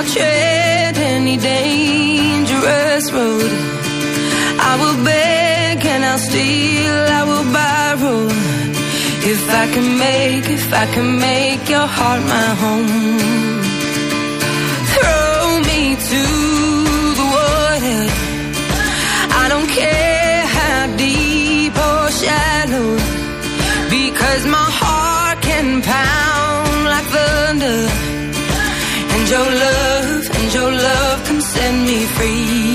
tread any dangerous road. I will beg and I'll steal, I will borrow. If I can make your heart my home. Throw me to the water. I don't care how deep or shallow, because my heart can pound like thunder. And your love can set me free.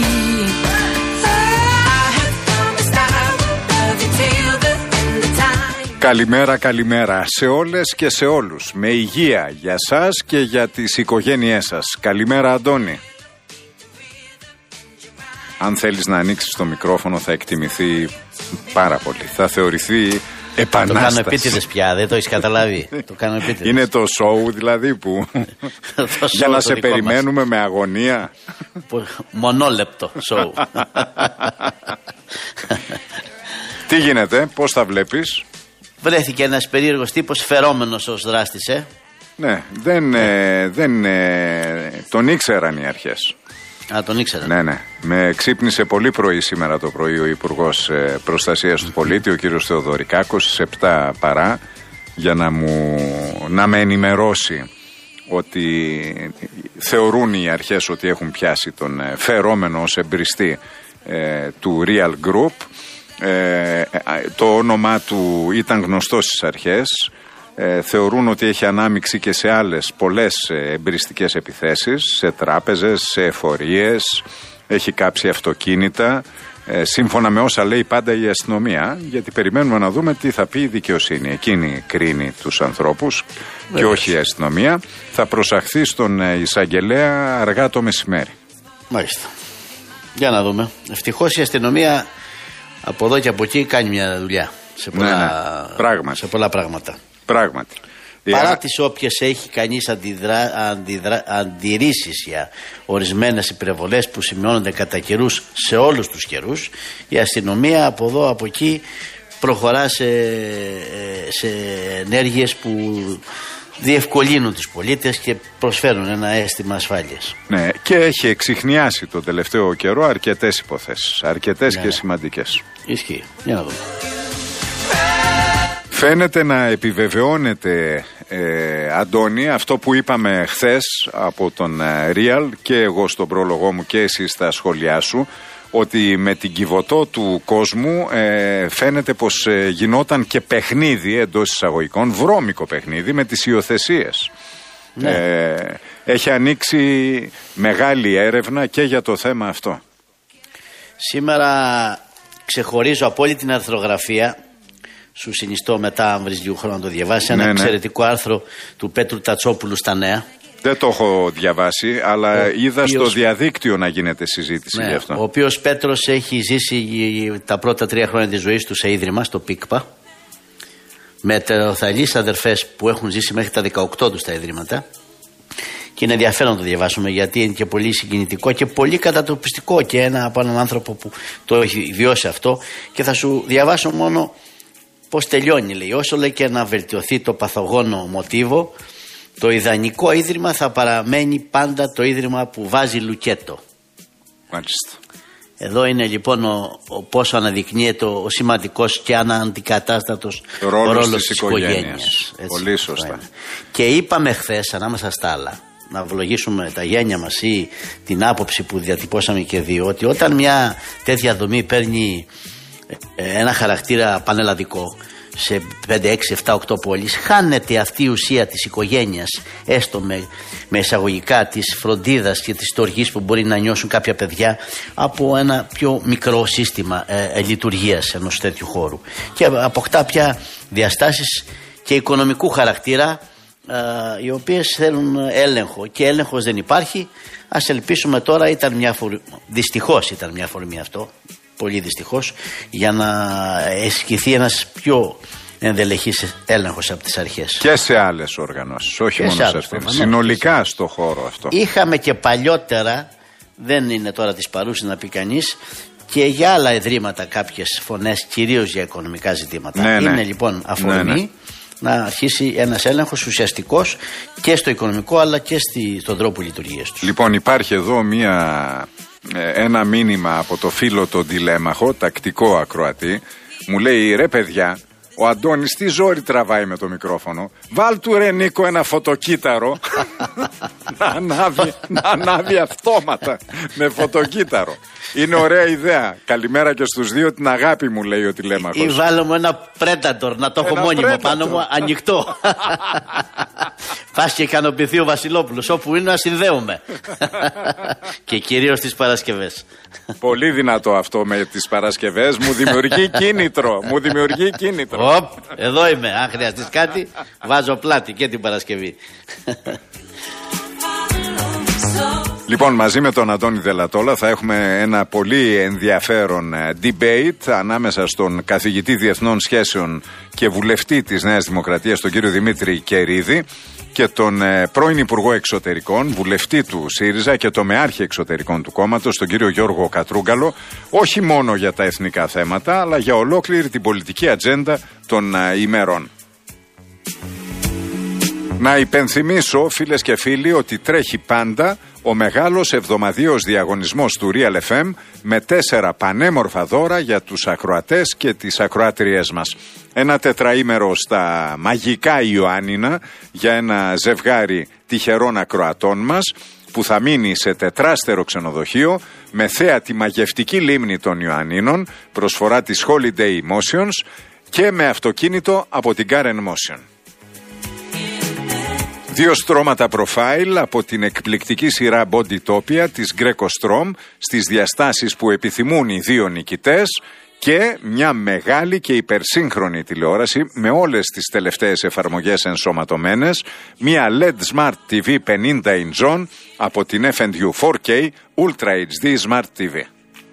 I have promised I will love you till the end of time. Καλημέρα, καλημέρα σε όλες και σε όλους. Με υγεία για σας και για τις οικογένειές σας. Καλημέρα, Αντώνη. Αν θέλεις να ανοίξεις το μικρόφωνο θα εκτιμηθεί πάρα πολύ. Θα θεωρηθεί επανάσταση. Το κάνω επίτηδες πια, δεν το έχεις καταλάβει. Το κάνω επίτηδες. Είναι το σοου δηλαδή που για να σε περιμένουμε με αγωνία. Μονόλεπτο σοου. Τι γίνεται, πώς θα βλέπεις? Βρέθηκε ένας περίεργος τύπος φερόμενος ως δράστης, Ναι, δεν τον ήξεραν οι αρχές. Α, τον ήξεραν. Ναι. Με ξύπνησε πολύ πρωί σήμερα το πρωί ο Υπουργός Προστασίας του Πολίτη, ο κύριος Θεοδωρικάκος, στις 7 παρά, για να με ενημερώσει ότι θεωρούν οι αρχές ότι έχουν πιάσει τον φερόμενο ως εμπριστή του Real Group. Το όνομά του ήταν γνωστό στις αρχές. Θεωρούν ότι έχει ανάμειξη και σε άλλες πολλές εμπριστικές επιθέσεις, σε τράπεζες, σε εφορίες, έχει κάψει αυτοκίνητα, σύμφωνα με όσα λέει πάντα η αστυνομία, γιατί περιμένουμε να δούμε τι θα πει η δικαιοσύνη. Εκείνη κρίνει τους ανθρώπους και όχι η αστυνομία. Θα προσαχθεί στον εισαγγελέα αργά το μεσημέρι. Μάλιστα. Για να δούμε. Ευτυχώς η αστυνομία από εδώ και από εκεί κάνει μια δουλειά σε πολλά πράγματα. Πράγματι. Παρά τις όποιες έχει κανείς αντιρρήσεις για ορισμένες υπερβολές που σημειώνονται κατά καιρούς σε όλους τους καιρούς, η αστυνομία από εδώ από εκεί προχωρά σε ενέργειες που διευκολύνουν τους πολίτες και προσφέρουν ένα αίσθημα ασφάλειας. Ναι, και έχει εξιχνιάσει το τελευταίο καιρό αρκετές υποθέσεις, αρκετές και σημαντικές. Ισχύει. Για να δούμε. Φαίνεται να επιβεβαιώνεται, Αντώνη, αυτό που είπαμε χθες από τον Real και εγώ στον πρόλογό μου και εσύ στα σχόλιά σου, ότι με την Κιβωτό του κόσμου φαίνεται πως γινόταν και παιχνίδι εντός εισαγωγικών, βρώμικο παιχνίδι με τις υιοθεσίες. Ναι. Έχει ανοίξει μεγάλη έρευνα και για το θέμα αυτό. Σήμερα ξεχωρίζω από όλη την αρθρογραφία. Σου συνιστώ μετά, αν βρεις λίγο χρόνο να το διαβάσει, ένα εξαιρετικό άρθρο του Πέτρου Τατσόπουλου στα Νέα. Δεν το έχω διαβάσει, αλλά είδα στο διαδίκτυο να γίνεται συζήτηση γι' αυτό. Ο οποίος Πέτρος έχει ζήσει τα πρώτα 3 χρόνια της ζωής του σε ίδρυμα, στο ΠΙΚΠΑ, με τεροθαλείς αδερφές που έχουν ζήσει μέχρι τα 18 τους στα ιδρύματα. Και είναι ενδιαφέρον να το διαβάσουμε, γιατί είναι και πολύ συγκινητικό και πολύ κατατοπιστικό και από έναν άνθρωπο που το έχει βιώσει αυτό. Και θα σου διαβάσω μόνο πώς τελειώνει, λέει. Όσο λέει και να βελτιωθεί το παθογόνο μοτίβο, το ιδανικό ίδρυμα θα παραμένει πάντα το ίδρυμα που βάζει λουκέτο. Μάλιστα. Εδώ είναι λοιπόν πόσο αναδεικνύεται ο σημαντικός και αναντικατάστατος ρόλος της οικογένειας. Πολύ σωστά. Και είπαμε χθες, ανάμεσα στα άλλα, να ευλογήσουμε τα γένια μας ή την άποψη που διατυπώσαμε και δύο, ότι όταν μια τέτοια δομή παίρνει ένα χαρακτήρα πανελλαδικό σε 5, 6, 7, 8 πόλεις, χάνεται αυτή η ουσία της οικογένειας, έστω με εισαγωγικά της φροντίδας και της στοργής που μπορεί να νιώσουν κάποια παιδιά από ένα πιο μικρό σύστημα λειτουργίας ενός τέτοιου χώρου, και αποκτά πια διαστάσεις και οικονομικού χαρακτήρα, οι οποίες θέλουν έλεγχο, και έλεγχος δεν υπάρχει. Ας ελπίσουμε τώρα, δυστυχώς ήταν μια αφορμή αυτό, πολύ δυστυχώς, για να ασκηθεί ένας πιο ενδελεχής έλεγχος από τις αρχές. Και σε άλλες οργανώσεις, όχι μόνο σε αυτήν. Συνολικά στο χώρο αυτό. Είχαμε και παλιότερα, δεν είναι τώρα της παρούσης να πει κανείς, και για άλλα ιδρύματα κάποιες φωνές, κυρίως για οικονομικά ζητήματα. Είναι λοιπόν αφορμή να αρχίσει ένας έλεγχος ουσιαστικός και στο οικονομικό αλλά και στον τρόπο λειτουργίας τους. Λοιπόν, υπάρχει εδώ ένα μήνυμα από το φίλο τον Τηλέμαχο, τακτικό ακροατή. Μου λέει, ρε παιδιά, ο Αντώνης τι ζόρι τραβάει με το μικρόφωνο. Βάλ του ρε Νίκο ένα φωτοκύτταρο να ανάβει αυτόματα με φωτοκύτταρο. Είναι ωραία ιδέα. Καλημέρα και στους δύο, την αγάπη μου, λέει ο Τηλέμαχος. Ή βάλω μου ένα Predator να το έχω μόνιμο πάνω μου, ανοιχτό. Πας και ικανοποιηθεί ο Βασιλόπουλος, όπου είναι να συνδέομαι. Και κυρίως τις Παρασκευές. Πολύ δυνατό αυτό με τις Παρασκευές. Μου δημιουργεί κίνητρο. Εδώ είμαι. Αν χρειαστείς κάτι, βάζω πλάτη και την Παρασκευή. Λοιπόν, μαζί με τον Αντώνη Δελατόλα θα έχουμε ένα πολύ ενδιαφέρον debate ανάμεσα στον καθηγητή Διεθνών Σχέσεων και βουλευτή της Νέας Δημοκρατίας, τον κύριο Δημήτρη Κερίδη, και τον πρώην Υπουργό Εξωτερικών, βουλευτή του ΣΥΡΙΖΑ και τομεάρχη εξωτερικών του κόμματος, τον κύριο Γιώργο Κατρούγκαλο, όχι μόνο για τα εθνικά θέματα, αλλά για ολόκληρη την πολιτική ατζέντα των ημερών. Να υπενθυμίσω, φίλες και φίλοι, ότι τρέχει πάντα ο μεγάλος εβδομαδιαίος διαγωνισμός του Real FM με 4 πανέμορφα δώρα για τους ακροατές και τις ακροάτριές μας. Ένα τετραήμερο στα μαγικά Ιωάννινα για ένα ζευγάρι τυχερών ακροατών μας που θα μείνει σε τετράστερο ξενοδοχείο με θέα τη μαγευτική λίμνη των Ιωαννίνων, προσφορά της Holiday Emotions, και με αυτοκίνητο από την Car Motion. 2 στρώματα προφάιλ από την εκπληκτική σειρά Bodytopia της Greco Strom στις διαστάσεις που επιθυμούν οι δύο νικητές, και μια μεγάλη και υπερσύγχρονη τηλεόραση με όλες τις τελευταίες εφαρμογές ενσωματωμένες, μια LED Smart TV 50 inch από την FNU 4K Ultra HD Smart TV.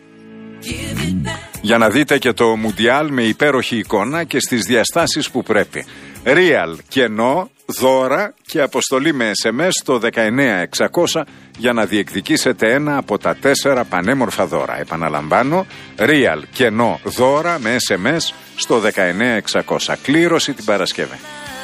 Για να δείτε και το Μουντιάλ με υπέροχη εικόνα και στις διαστάσεις που πρέπει. Real, κενό, δώρα και αποστολή με SMS στο 19600 για να διεκδικήσετε ένα από τα 4 πανέμορφα δώρα. Επαναλαμβάνω, Real, κενό, δώρα με SMS στο 19600. Κλήρωση την Παρασκευή.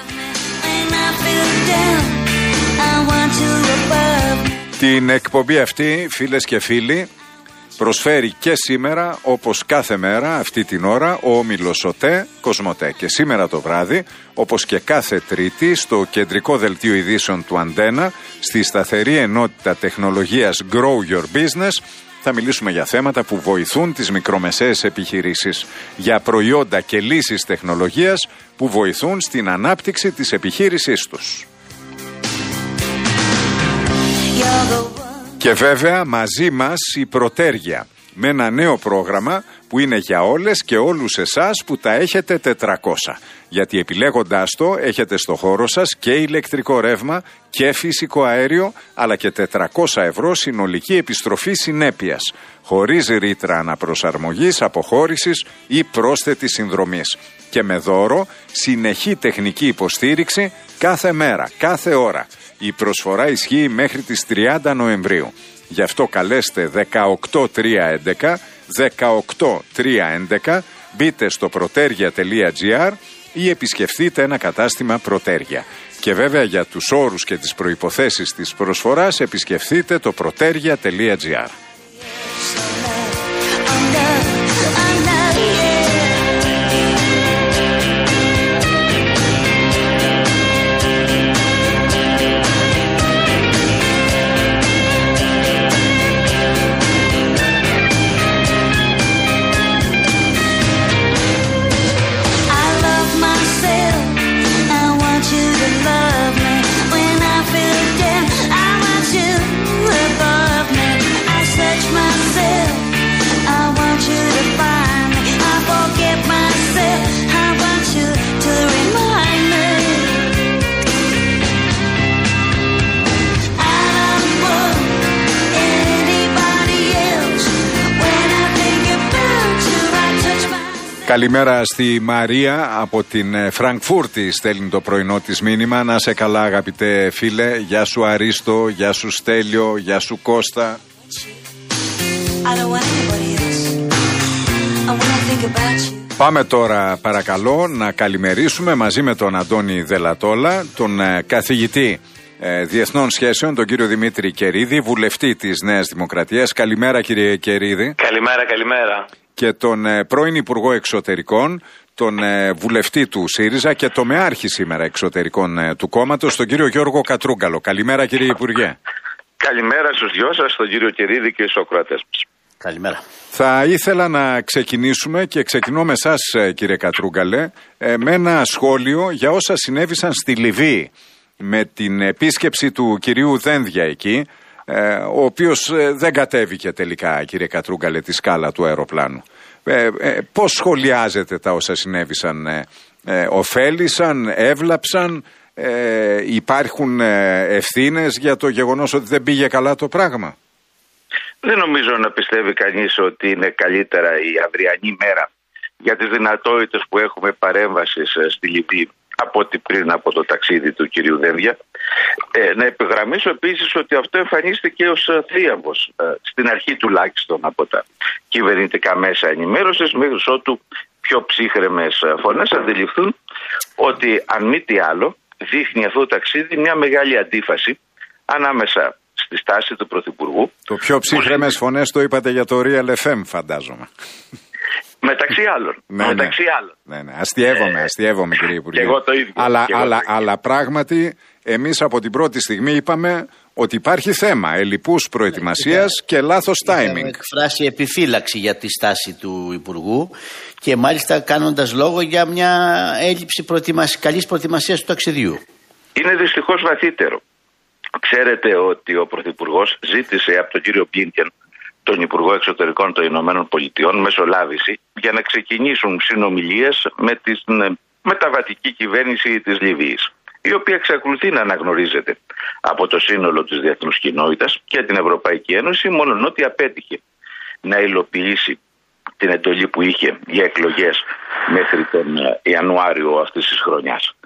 Την εκπομπή αυτή, φίλες και φίλοι, προσφέρει και σήμερα, όπως κάθε μέρα αυτή την ώρα, ο όμιλος ΟΤΕ Κοσμοτέ. Και σήμερα το βράδυ, όπως και κάθε Τρίτη, στο κεντρικό δελτίο ειδήσεων του Αντένα, στη σταθερή ενότητα τεχνολογίας Grow Your Business, θα μιλήσουμε για θέματα που βοηθούν τις μικρομεσαίες επιχειρήσεις, για προϊόντα και λύσεις τεχνολογίας που βοηθούν στην ανάπτυξη της επιχείρησής τους. Και βέβαια μαζί μας η Πρωτέργεια, με ένα νέο πρόγραμμα που είναι για όλες και όλους εσάς που τα έχετε 400. Γιατί επιλέγοντάς το έχετε στο χώρο σας και ηλεκτρικό ρεύμα και φυσικό αέριο, αλλά και 400 ευρώ συνολική επιστροφή συνέπειας, χωρίς ρήτρα αναπροσαρμογής, αποχώρησης ή πρόσθετης συνδρομής. Και με δώρο συνεχή τεχνική υποστήριξη κάθε μέρα, κάθε ώρα. Η προσφορά ισχύει μέχρι τις 30 Νοεμβρίου. Γι' αυτό καλέστε 18311, 18311, μπείτε στο protergia.gr ή επισκεφτείτε ένα κατάστημα Πρωτέργεια. Και βέβαια για τους όρους και τις προϋποθέσεις της προσφοράς επισκεφτείτε το protergia.gr. Καλημέρα στη Μαρία από την Φραγκφούρτη, στέλνει το πρωινό της μήνυμα. Να σε καλά αγαπητέ φίλε, γεια σου Αρίστο, γεια σου Στέλιο, γεια σου Κώστα. Πάμε τώρα παρακαλώ να καλημερίσουμε μαζί με τον Αντώνη Δελατόλα, τον καθηγητή Διεθνών Σχέσεων, τον κύριο Δημήτρη Κερίδη, βουλευτή της Νέας Δημοκρατίας. Καλημέρα κύριε Κερίδη. Καλημέρα. Και τον πρώην Υπουργό Εξωτερικών, τον βουλευτή του ΣΥΡΙΖΑ και τομεάρχη σήμερα εξωτερικών του κόμματος, τον κύριο Γιώργο Κατρούγκαλο. Καλημέρα κύριε Υπουργέ. Καλημέρα στους δυο σας, τον κύριο Κερίδη και στους ακροατές μας. Καλημέρα. Θα ήθελα να ξεκινήσουμε και ξεκινώ με εσάς κύριε Κατρούγκαλε με ένα σχόλιο για όσα συνέβησαν στη Λιβύη με την επίσκεψη του κυρίου Δένδια εκεί, ο οποίος δεν κατέβηκε τελικά κύριε Κατρούγκαλε τη σκάλα του αεροπλάνου. Πώς σχολιάζετε τα όσα συνέβησαν? Ωφέλησαν, έβλαψαν, υπάρχουν ευθύνες για το γεγονός ότι δεν πήγε καλά το πράγμα? Δεν νομίζω να πιστεύει κανείς ότι είναι καλύτερα η αυριανή μέρα για τις δυνατότητες που έχουμε παρέμβασης στη Λιβύη από ότι πριν από το ταξίδι του κυρίου Δένδια. Να επιγραμμίσω επίσης ότι αυτό εμφανίστηκε ως θρίαμβος στην αρχή τουλάχιστον από τα κυβερνητικά μέσα ενημέρωσης, μέχρι ότου πιο ψύχρεμες φωνές αντιληφθούν ότι αν μη τι άλλο δείχνει αυτό το ταξίδι μια μεγάλη αντίφαση ανάμεσα στη στάση του Πρωθυπουργού. Το πιο ψύχρεμες φωνές το είπατε για το Real FM φαντάζομαι. Μεταξύ άλλων. Ναι. Αστειεύομαι κύριε Υπουργέ. Και εγώ το ίδιο. Αλλά πράγματι εμείς από την πρώτη στιγμή είπαμε ότι υπάρχει θέμα ελλειπούς προετοιμασίας και λάθος timing. Είχαμε εκφράσει επιφύλαξη για τη στάση του Υπουργού και μάλιστα κάνοντας λόγο για μια έλλειψη καλής προετοιμασίας του ταξιδιού. Είναι δυστυχώς βαθύτερο. Ξέρετε ότι ο Πρωθυπουργός ζήτησε από τον κύριο Μπλίνκεν, τον Υπουργό Εξωτερικών των Ηνωμένων Πολιτειών, μεσολάβηση για να ξεκινήσουν συνομιλίες με την μεταβατική κυβέρνηση της Λιβύης, η οποία εξακολουθεί να αναγνωρίζεται από το σύνολο της διεθνούς κοινότητας και την Ευρωπαϊκή Ένωση, μόνον ότι απέτυχε να υλοποιήσει την εντολή που είχε για εκλογές μέχρι τον Ιανουάριο αυτής της χρονιάς.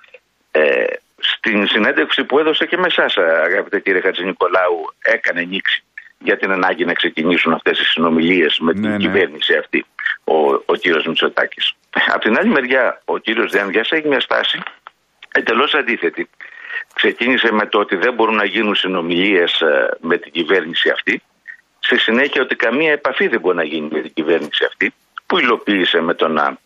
Στην συνέντευξη που έδωσε και με εσάς, αγαπητέ κύριε Χατζηνικολάου, έκανε νήξη για την ανάγκη να ξεκινήσουν αυτές οι συνομιλίες με την κυβέρνηση αυτή ο κύριος Μητσοτάκης. Από την άλλη μεριά, ο κύριος Δένδιας έχει μια στάση εντελώς αντίθετη. Ξεκίνησε με το ότι δεν μπορούν να γίνουν συνομιλίες με την κυβέρνηση αυτή. Στη συνέχεια ότι καμία επαφή δεν μπορεί να γίνει με την κυβέρνηση αυτή, που υλοποίησε με το να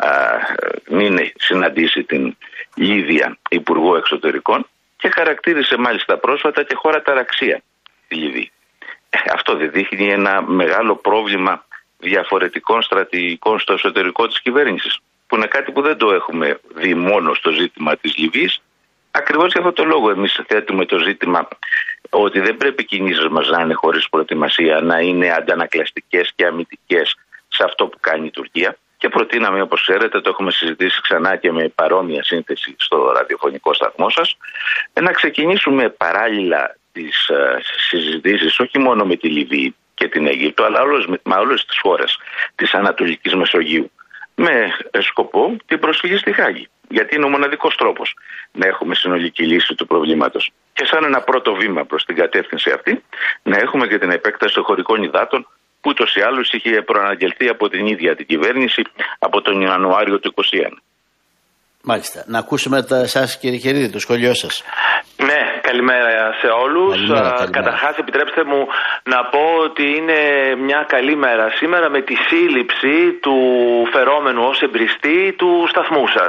μην συναντήσει την Λίβια Υπουργό Εξωτερικών και χαρακτήρισε μάλιστα πρόσφατα και χώρα ταραξία τη Λιβύη. Αυτό δεν δείχνει ένα μεγάλο πρόβλημα διαφορετικών στρατηγικών στο εσωτερικό της κυβέρνησης, που είναι κάτι που δεν το έχουμε δει μόνο στο ζήτημα της Λιβύης. Ακριβώς για αυτό το λόγο εμείς θέτουμε το ζήτημα ότι δεν πρέπει οι κινήσεις μας να είναι χωρίς προετοιμασία, να είναι αντανακλαστικές και αμυντικές σε αυτό που κάνει η Τουρκία. Και προτείναμε, όπως ξέρετε, το έχουμε συζητήσει ξανά και με παρόμοια σύνθεση στο ραδιοφωνικό σταθμό σας, να ξεκινήσουμε παράλληλα τις συζητήσεις όχι μόνο με τη Λιβύη και την Αίγυπτο, αλλά με όλες τις χώρες της Ανατολικής Μεσογείου, με σκοπό την προσφυγή στη Χάγη. Γιατί είναι ο μοναδικός τρόπος να έχουμε συνολική λύση του προβλήματος. Και σαν ένα πρώτο βήμα προς την κατεύθυνση αυτή, να έχουμε και την επέκταση των χωρικών υδάτων, που ούτως ή άλλως είχε προαναγγελθεί από την ίδια την κυβέρνηση από τον Ιανουάριο του 2021. Μάλιστα. Να ακούσουμε εσάς κύριε Κερίδη, το σχόλιο σας. Ναι, καλημέρα σε όλους. Καταρχάς επιτρέψτε μου να πω ότι είναι μια καλή μέρα σήμερα με τη σύλληψη του φερόμενου ως εμπριστή του σταθμού σας.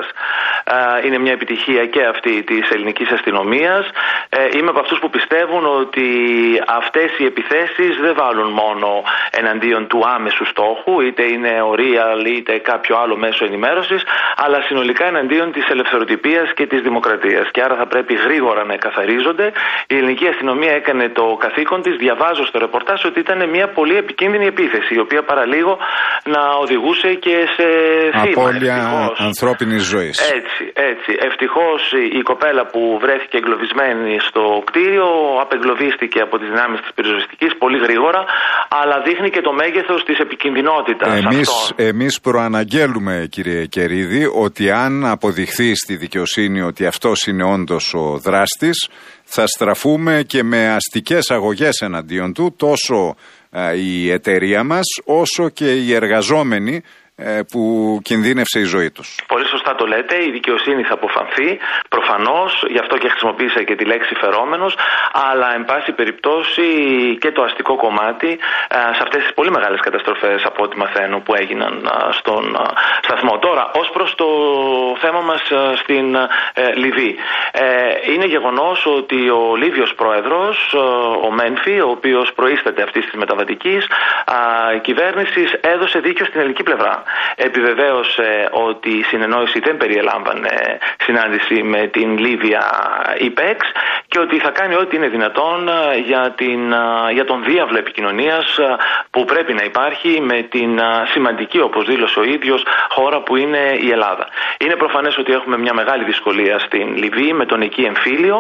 Είναι μια επιτυχία και αυτή της ελληνικής αστυνομίας. Είμαι από αυτούς που πιστεύουν ότι αυτές οι επιθέσεις δεν βάλουν μόνο εναντίον του άμεσου στόχου, είτε είναι ο Real είτε κάποιο άλλο μέσο ενημέρωσης, αλλά συνολικά εναντίον της ελευθεροτυπίας και της δημοκρατίας. Και άρα θα πρέπει γρήγορα να εκαθαρίζονται. Η ελληνική αστυνομία έκανε το καθήκον της. Διαβάζω στο ρεπορτάζ ότι ήταν μια πολύ επικίνδυνη επίθεση, η οποία παραλίγο να οδηγούσε και σε θύμα. Απώλεια ανθρώπινης ζωής. Έτσι. Ευτυχώς η κοπέλα που βρέθηκε εγκλωβισμένη στο κτίριο απεγκλωβίστηκε από τις δυνάμεις της πυροσβεστικής πολύ γρήγορα, αλλά δείχνει και το μέγεθος της επικινδυνότητας αυτών. Εμείς προαναγγέλουμε, κύριε Κερίδη, ότι αν αποδειχθεί στη δικαιοσύνη ότι αυτός είναι όντως ο δράστης, θα στραφούμε και με αστικές αγωγές εναντίον του, τόσο η εταιρεία μας όσο και οι εργαζόμενοι που κινδύνευσε η ζωή τους. Πολύ σωστά το λέτε, η δικαιοσύνη θα αποφανθεί, προφανώς, γι' αυτό και χρησιμοποίησα και τη λέξη φερόμενος, αλλά εν πάση περιπτώσει και το αστικό κομμάτι σε αυτές τις πολύ μεγάλες καταστροφές από ό,τι μαθαίνω που έγιναν στον σταθμό. Τώρα, ως προς το θέμα μας στην Λιβύη. Είναι γεγονός ότι ο Λίβιος πρόεδρος, ο Μένφι, ο οποίος προείσταται αυτής της μεταβατικής κυβέρνησης, έδωσε δίκιο στην ελληνική πλευρά. Επιβεβαίωσε ότι η συνεννόηση δεν περιελάμβανε συνάντηση με την Λίβια ΙΠΕΞ και ότι θα κάνει ό,τι είναι δυνατόν για τον διάβλο επικοινωνίας που πρέπει να υπάρχει με την σημαντική, όπως δήλωσε ο ίδιος, χώρα που είναι η Ελλάδα. Είναι προφανές ότι έχουμε μια μεγάλη δυσκολία στην Λιβύη με τον εκεί εμφύλιο.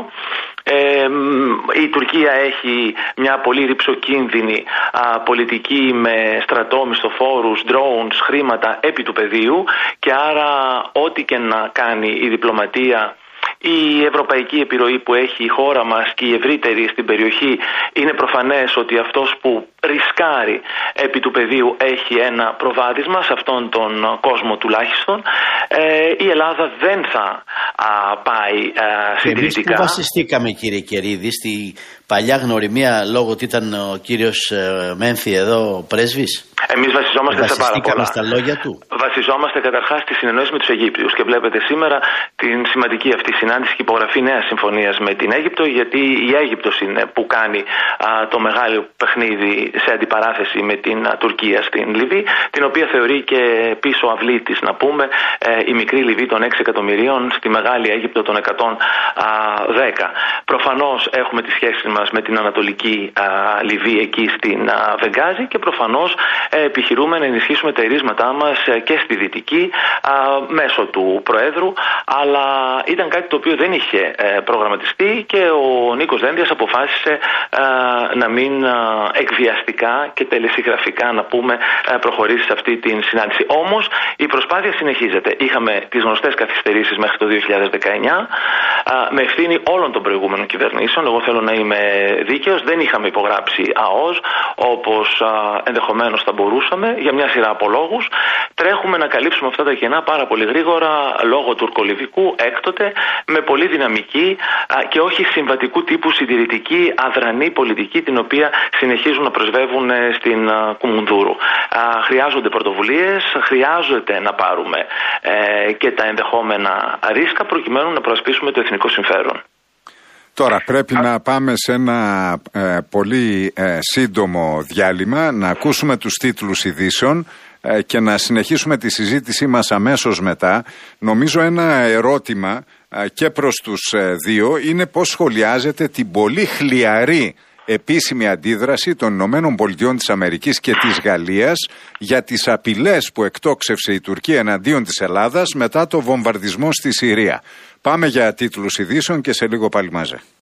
Η Τουρκία έχει μια πολύ ρυψοκίνδυνη πολιτική με στρατό, μισθοφόρους, drones, χρήματα επί του πεδίου και άρα ό,τι και να κάνει η διπλωματία, η ευρωπαϊκή επιρροή που έχει η χώρα μας και η ευρύτερη στην περιοχή, είναι προφανές ότι αυτός που ρισκάρει επί του πεδίου έχει ένα προβάδισμα σε αυτόν τον κόσμο τουλάχιστον. Η Ελλάδα δεν θα πάει συντηρητικά. Εμείς που βασιστήκαμε, κύριε Κερίδη, στη παλιά γνωριμία λόγω ότι ήταν ο κύριος Μένφι εδώ πρέσβης. Εμείς βασιζόμαστε σε πάρα πολλά. Στα λόγια του. Βασιζόμαστε καταρχάς στη συνεννόηση με τους Αιγύπτιους και βλέπετε σήμερα την σημαντική αυτή συνάντηση και υπογραφή νέας συμφωνίας με την Αίγυπτο, γιατί η Αίγυπτος είναι που κάνει το μεγάλο παιχνίδι σε αντιπαράθεση με την Τουρκία στην Λιβύη, την οποία θεωρεί και πίσω αυλή της, να πούμε, η μικρή Λιβύη των 6 εκατομμυρίων στη μεγάλη Αίγυπτο των 110. Προφανώς έχουμε τις σχέσεις μας με την Ανατολική Λιβύη εκεί στην Βενγκάζη και προφανώς επιχειρούμε να ενισχύσουμε τα ερίσματά μας και στη Δυτική μέσω του Προέδρου, αλλά ήταν κάτι το οποίο δεν είχε προγραμματιστεί και ο Νίκος Δένδιας αποφάσισε να μην εκβιαστικά και τελεσυγραφικά, να πούμε, προχωρήσει σε αυτή την συνάντηση. Όμως η προσπάθεια συνεχίζεται. Είχαμε τις γνωστές καθυστερήσεις μέχρι το 2019 με ευθύνη όλων των προηγούμενων κυβερνήσεων. Εγώ θέλω να είμαι δίκαιος. Δεν είχαμε υπογράψει ΑΟΣ όπως ενδεχομένως θα μπορούσαμε για μια σειρά από λόγους. Τρέχουμε να καλύψουμε αυτά τα κενά πάρα πολύ γρήγορα λόγω τουρκολιβικού έκτοτε, με πολύ δυναμική και όχι συμβατικού τύπου συντηρητική αδρανή πολιτική, την οποία συνεχίζουν να πρεσβεύουν στην Κουμουνδούρου. Χρειάζονται πρωτοβουλίες, χρειάζεται να πάρουμε και τα ενδεχόμενα ρίσκα προκειμένου να προασπίσουμε το εθνικό συμφέρον. Τώρα πρέπει να πάμε σε ένα πολύ σύντομο διάλειμμα, να ακούσουμε τους τίτλους ειδήσεων και να συνεχίσουμε τη συζήτησή μας αμέσως μετά. Νομίζω ένα ερώτημα και προς τους δύο είναι πώς σχολιάζεται την πολύ χλιαρή επίσημη αντίδραση των Ηνωμένων Πολιτειών της Αμερικής και της Γαλλίας για τις απειλές που εκτόξευσε η Τουρκία εναντίον της Ελλάδας μετά το βομβαρδισμό στη Συρία. Πάμε για τίτλους ειδήσεων και σε λίγο πάλι μαζί.